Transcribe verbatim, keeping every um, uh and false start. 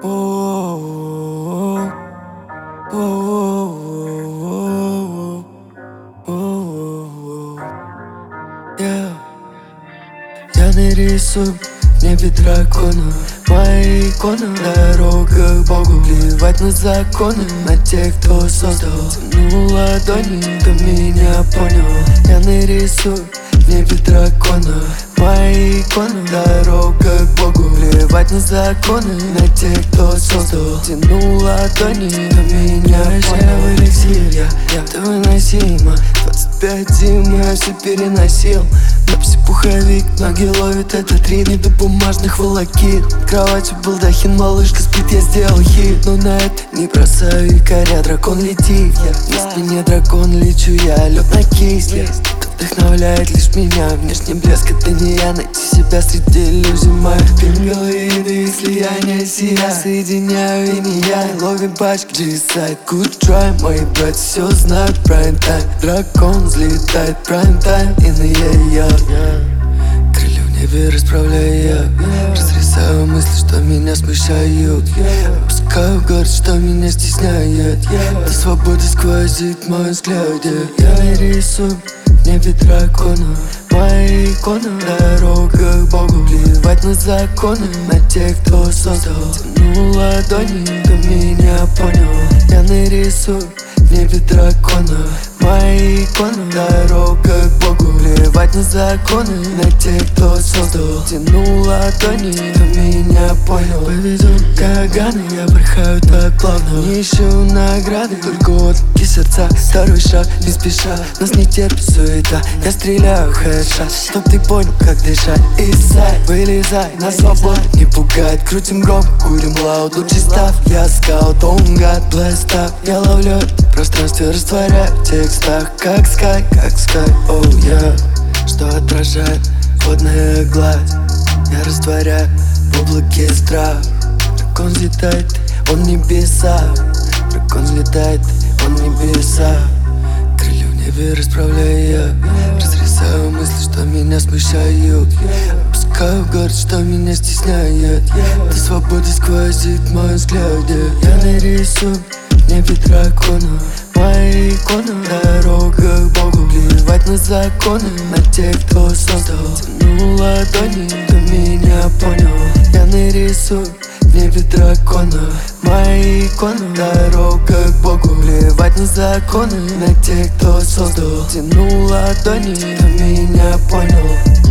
О, о, о, о, о, я Я нарисую в небе дракона, моя икона, дорога к Богу. Плевать на законы, на тех, кто создал. Тяну ладони, кто меня понял. Я нарисую в небе дракона, моя икона, дорога к Богу. Плевать на законы, на тех, кто создал. Тяну ладони, кто меня понял. В эликсир, я, я, ты выносима. Двадцать пять зим, я все переносил. Напси пуховик, ноги ловит этот ритм до бумажных волокит. Кроватью балдахин, малышка спит, я сделал хит. Но на это не бросаю якоря, дракон летит. Я на спине дракон, лечу я, лед на кисть. Вдохновляет лишь меня, внешний блеск, это не я. Найти себя среди иллюзий моих. Пингалоиды и слияние сия. Соединяю и не я, ловим пачки G-Side, good try. Мои братья все знают, prime time. Дракон взлетает, prime time. И на я, я крылья в небе расправляю я. Разрезаю мысли, что меня смущают. Опускаю в город, что меня стесняет. До свободы сквозит мой взгляд. Я нарисую в небе дракона, моя икона, дорога к Богу. Плевать на законы, на тех, кто создал. Тяну ладони, кто меня понял. Я нарисую в небе дракона, моя икона, дорога к Богу. Плевать на законы, на тех, кто создал. Тяну ладони, кто меня понял. Повезем Каганы, я порхаю так плавно. Не ищу награды, только отклики сердца. Второй шаг, не спеша, нас не терпит суета. Я стреляю хэдшот, чтоб ты понял, как дышать. Inside, вылезай, на свободу не пугает. Крутим громко, курим лаут, лучший став. Я скаут, он гад, blast up. Я ловлю в пространстве, растворяю в текстах. Как скай, как скай, оу, oh, я yeah. Что отражает водная гладь. Я растворяю в облаке страх. Дракон взлетает, он в небеса. Дракон взлетает, он в небеса. Крылья в небе расправляю я. Разрезаю мысли, что меня смущают. Опускаю в город, что меня стесняет. До свободы сквозит мой взгляд. Я нарисую в небе дракона, моя икона, дорога к Богу. Плевать на законы, на тех, кто создал. Тяну ладони, кто меня понял. Я нарисую в небе дракона, моя икона, дорога к Богу. Плевать на законы, на тех, кто создал. Тяну ладони, кто меня понял.